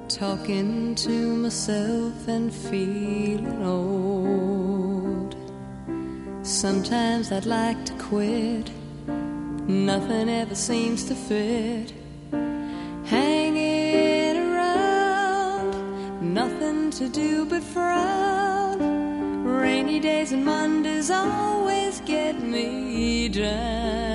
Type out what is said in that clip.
talking to myself and feeling old. Sometimes I'd like to quit, nothing ever seems to fit. Hanging around, nothing to do but frown. Rainy days and Mondays always get me down.